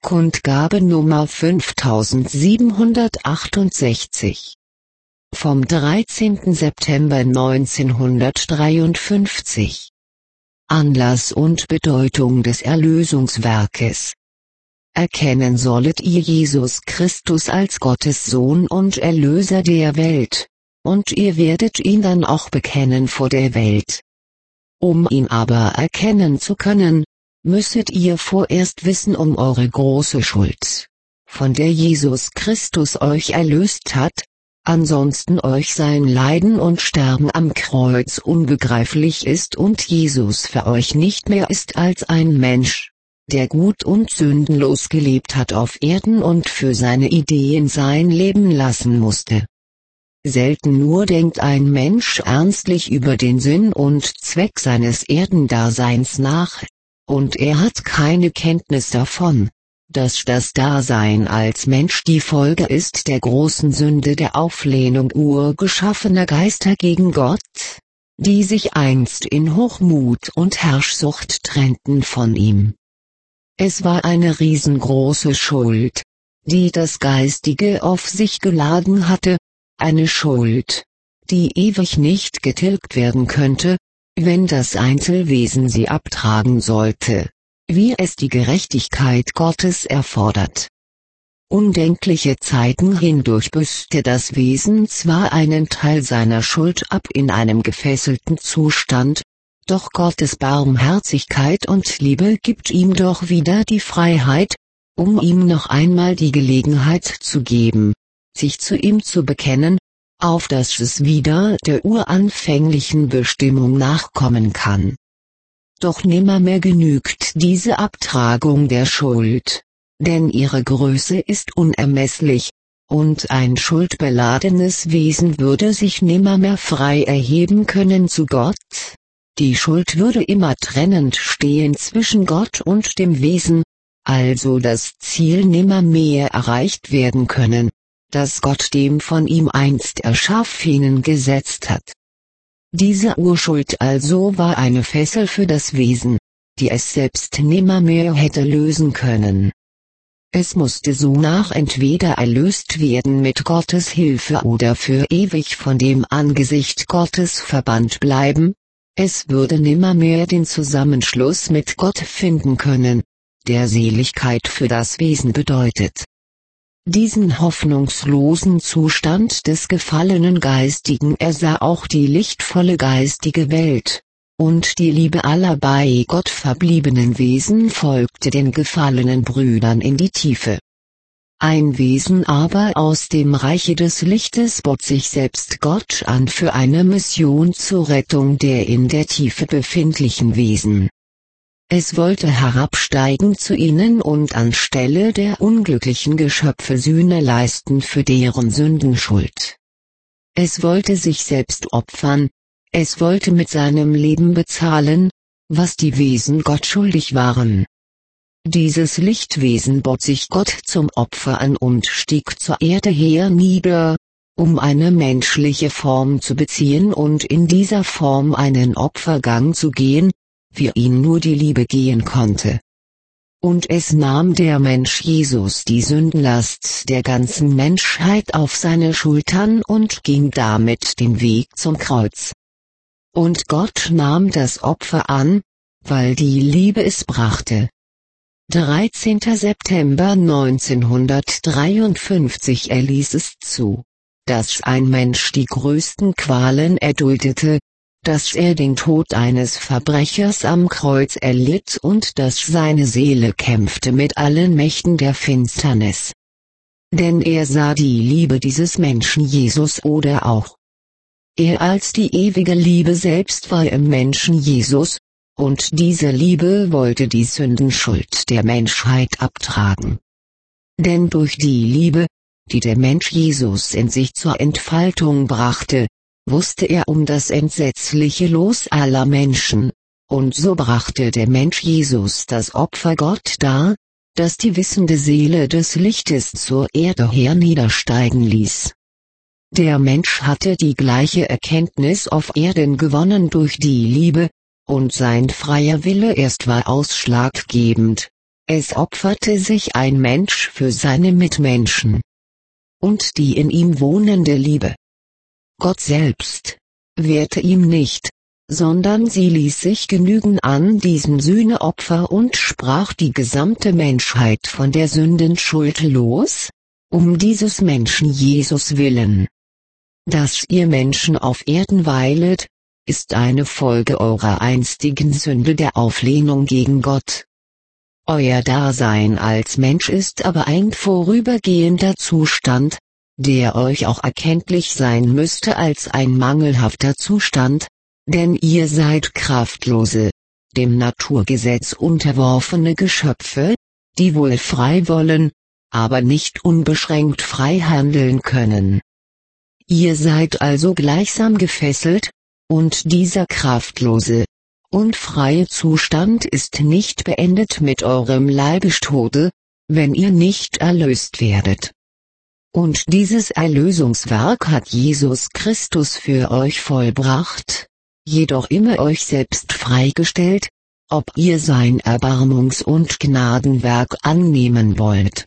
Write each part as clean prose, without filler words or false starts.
Kundgabe Nummer 5768. Vom 13. September 1953. Anlass und Bedeutung des Erlösungswerkes. Erkennen sollet ihr Jesus Christus als Gottes Sohn und Erlöser der Welt, und ihr werdet ihn dann auch bekennen vor der Welt. Um ihn aber erkennen zu können, müsstet ihr vorerst wissen um eure große Schuld, von der Jesus Christus euch erlöst hat, ansonsten euch sein Leiden und Sterben am Kreuz unbegreiflich ist und Jesus für euch nicht mehr ist als ein Mensch, der gut und sündenlos gelebt hat auf Erden und für seine Ideen sein Leben lassen musste. Selten nur denkt ein Mensch ernstlich über den Sinn und Zweck seines Erdendaseins nach, und er hat keine Kenntnis davon, dass das Dasein als Mensch die Folge ist der großen Sünde der Auflehnung urgeschaffener Geister gegen Gott, die sich einst in Hochmut und Herrschsucht trennten von ihm. Es war eine riesengroße Schuld, die das Geistige auf sich geladen hatte, eine Schuld, die ewig nicht getilgt werden könnte, wenn das Einzelwesen sie abtragen sollte, wie es die Gerechtigkeit Gottes erfordert. Undenkliche Zeiten hindurch büßte das Wesen zwar einen Teil seiner Schuld ab in einem gefesselten Zustand, doch Gottes Barmherzigkeit und Liebe gibt ihm doch wieder die Freiheit, um ihm noch einmal die Gelegenheit zu geben, sich zu ihm zu bekennen, auf dass es wieder der uranfänglichen Bestimmung nachkommen kann. Doch nimmermehr genügt diese Abtragung der Schuld, denn ihre Größe ist unermesslich, und ein schuldbeladenes Wesen würde sich nimmermehr frei erheben können zu Gott. Die Schuld würde immer trennend stehen zwischen Gott und dem Wesen, also das Ziel nimmermehr erreicht werden können, das Gott dem von ihm einst Erschaffenen gesetzt hat. Diese Urschuld also war eine Fessel für das Wesen, die es selbst nimmermehr hätte lösen können. Es musste sonach entweder erlöst werden mit Gottes Hilfe oder für ewig von dem Angesicht Gottes verbannt bleiben, es würde nimmermehr den Zusammenschluss mit Gott finden können, der Seligkeit für das Wesen bedeutet. Diesen hoffnungslosen Zustand des gefallenen Geistigen ersah auch die lichtvolle geistige Welt, und die Liebe aller bei Gott verbliebenen Wesen folgte den gefallenen Brüdern in die Tiefe. Ein Wesen aber aus dem Reiche des Lichtes bot sich selbst Gott an für eine Mission zur Rettung der in der Tiefe befindlichen Wesen. Es wollte herabsteigen zu ihnen und anstelle der unglücklichen Geschöpfe Sühne leisten für deren Sündenschuld. Es wollte sich selbst opfern, es wollte mit seinem Leben bezahlen, was die Wesen Gott schuldig waren. Dieses Lichtwesen bot sich Gott zum Opfer an und stieg zur Erde hernieder, um eine menschliche Form zu beziehen und in dieser Form einen Opfergang zu gehen, wie ihn nur die Liebe gehen konnte. Und es nahm der Mensch Jesus die Sündenlast der ganzen Menschheit auf seine Schultern und ging damit den Weg zum Kreuz. Und Gott nahm das Opfer an, weil die Liebe es brachte. 13. September 1953 erließ es zu, dass ein Mensch die größten Qualen erduldete, dass er den Tod eines Verbrechers am Kreuz erlitt und dass seine Seele kämpfte mit allen Mächten der Finsternis. Denn er sah die Liebe dieses Menschen Jesus oder auch. Er als die ewige Liebe selbst war im Menschen Jesus, und diese Liebe wollte die Sündenschuld der Menschheit abtragen. Denn durch die Liebe, die der Mensch Jesus in sich zur Entfaltung brachte, wusste er um das entsetzliche Los aller Menschen, und so brachte der Mensch Jesus das Opfer Gott dar, das die wissende Seele des Lichtes zur Erde herniedersteigen ließ. Der Mensch hatte die gleiche Erkenntnis auf Erden gewonnen durch die Liebe, und sein freier Wille erst war ausschlaggebend, Es opferte sich ein Mensch für seine Mitmenschen. Und die in ihm wohnende Liebe. Gott selbst wehrte ihm nicht, sondern sie ließ sich genügen an diesem Sühneopfer und sprach die gesamte Menschheit von der Sündenschuld los, um dieses Menschen Jesus willen. Dass ihr Menschen auf Erden weilet, ist eine Folge eurer einstigen Sünde der Auflehnung gegen Gott. Euer Dasein als Mensch ist aber ein vorübergehender Zustand, der euch auch erkenntlich sein müsste als ein mangelhafter Zustand, denn ihr seid kraftlose, dem Naturgesetz unterworfene Geschöpfe, die wohl frei wollen, aber nicht unbeschränkt frei handeln können. Ihr seid also gleichsam gefesselt, und dieser kraftlose und freie Zustand ist nicht beendet mit eurem Leibestode, wenn ihr nicht erlöst werdet. Und dieses Erlösungswerk hat Jesus Christus für euch vollbracht, jedoch immer euch selbst freigestellt, ob ihr sein Erbarmungs- und Gnadenwerk annehmen wollt.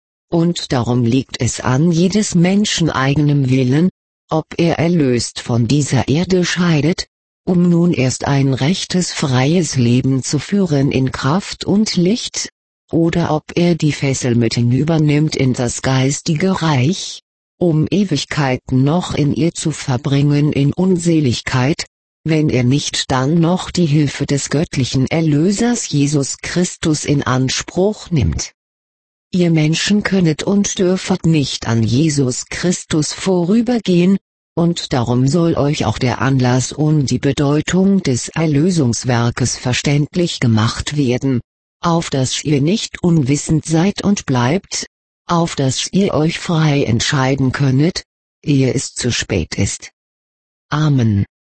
Und darum liegt es an jedes Menschen eigenem Willen, ob er erlöst von dieser Erde scheidet, um nun erst ein rechtes freies Leben zu führen in Kraft und Licht, oder ob er die Fessel mit hinübernimmt in das geistige Reich, um Ewigkeiten noch in ihr zu verbringen in Unseligkeit, wenn er nicht dann noch die Hilfe des göttlichen Erlösers Jesus Christus in Anspruch nimmt. Ihr Menschen könnet und dürfet nicht an Jesus Christus vorübergehen, und darum soll euch auch der Anlass und die Bedeutung des Erlösungswerkes verständlich gemacht werden, auf dass ihr nicht unwissend seid und bleibt, auf dass ihr euch frei entscheiden könnet, ehe es zu spät ist. Amen.